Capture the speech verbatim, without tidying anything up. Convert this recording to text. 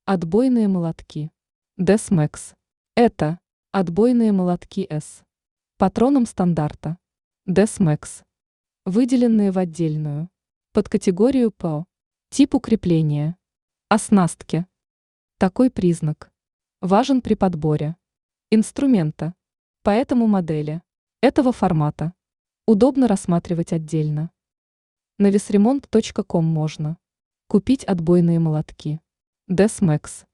Отбойные молотки. Desmax. Это отбойные молотки S. Патроном стандарта. Desmax. Выделенные в отдельную подкатегорию по типу крепления. Оснастке. Такой признак важен при подборе инструмента, поэтому модели этого формата удобно рассматривать отдельно. На весремонт точка ком можно купить отбойные молотки Desmax.